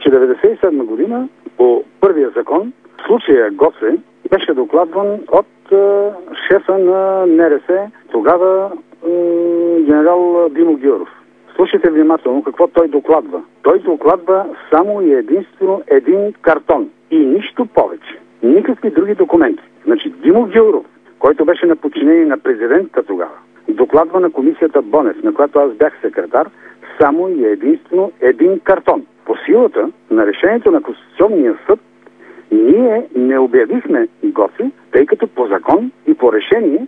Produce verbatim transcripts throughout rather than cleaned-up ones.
Значи деветдесет и седма година по първия закон случая Гоце беше докладван от е, шефа на Н Р С, тогава е, генерал Димо Гяуров. Слушайте внимателно какво той докладва. Той докладва само и единствено един картон и нищо повече. Никакви други документи. Значи Димо Гяуров, който беше на подчинение на президента тогава, докладва на комисията Бонев, на която аз бях секретар, само и единствено един картон. По силата на решението на Конституционния съд ние не обявихме Гоце, тъй като по закон и по решение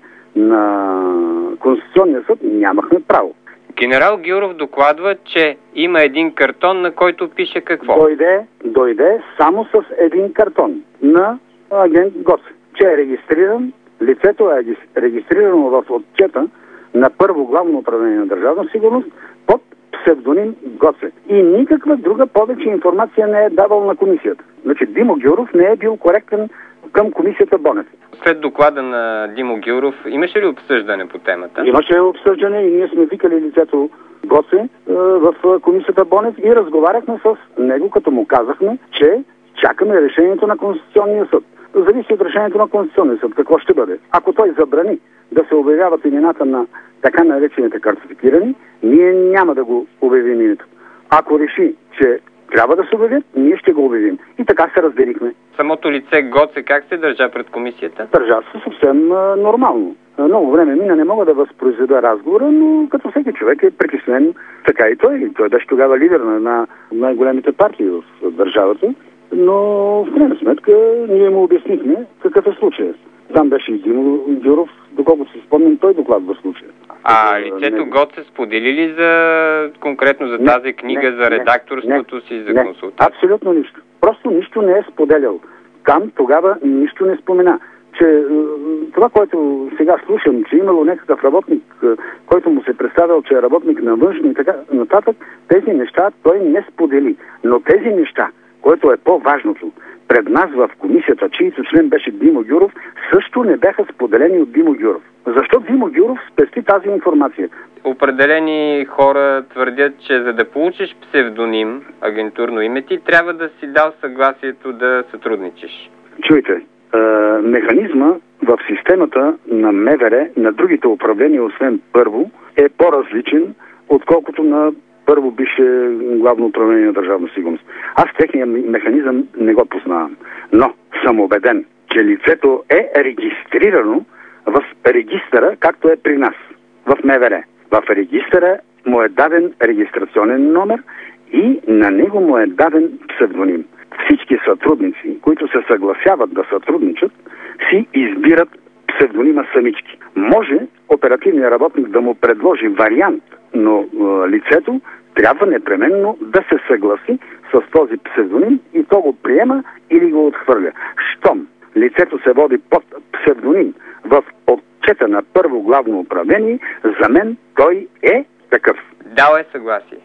на Конституционния съд нямахме право. Генерал Гяуров докладва, че има един картон, на който пише какво? Дойде, дойде само с един картон на агент Гоце, че е регистриран, лицето е регистрирано в отчета на първо главно управление на държавна сигурност под псевдоним Гоце. И никаква друга повече информация не е давал на комисията. Значи Димо Гяуров не е бил коректен към комисията Бонев. След доклада на Димо Гяуров имаше ли обсъждане по темата? Имаше обсъждане и ние сме викали лицето Гоце е, в комисията Бонев и разговаряхме с него, като му казахме, че чакаме решението на Конституционния съд. Зависи от решението на Конституционния съд какво ще бъде. Ако той забрани да се обявяват имената на така наречените картотекирани, ние няма да го обявим името. Ако реши, че трябва да се обявят, ние ще го обявим. И така се разделихме. Самото лице Гоце как се държа пред комисията? Държа се съвсем а, нормално. Много време мина, не мога да възпроизведа разговора, но като всеки човек е притеснен, така и той. Той беше тогава лидер на една от най-големите партии в държавата. Но в крайна сметка ние му обяснихме какъв е случай. Там беше и Димо Гяуров, доколкото си спомням, той докладва случая. А лицето Гоце сподели ли за конкретно за тази не, книга, не, за редакторството не, си, за не, консултация? Абсолютно нищо. Просто нищо не е споделял. Там тогава нищо не спомена. Че това, което сега слушам, че имало някакъв работник, който му се представил, че е работник на външно и така нататък, тези неща той не сподели. Но тези неща, което е по-важното, пред нас в комисията, чието член беше Димо Гяуров, също не бяха споделени от Димо Гяуров. Защо Димо Гяуров спести тази информация? Определени хора твърдят, че за да получиш псевдоним, агентурно име, ти трябва да си дал съгласието да сътрудничиш. Чуйте, е, механизма в системата на М В Р, на другите управления, освен първо, е по-различен, отколкото на първо беше главно управление на държавна сигурност. Аз техния механизъм не го познавам, но съм убеден, че лицето е регистрирано в регистъра, както е при нас, в М В Р. В регистъра му е даден регистрационен номер и на него му е даден псевдоним. Всички сътрудници, които се съгласяват да сътрудничат, си избират псевдонима самички. Може оперативният работник да му предложи вариант, но е, лицето трябва непременно да се съгласи с този псевдоним и то го приема или го отхвърля. Щом лицето се води под псевдоним в отчета на първо главно управление, за мен той е такъв. Дал е съгласие.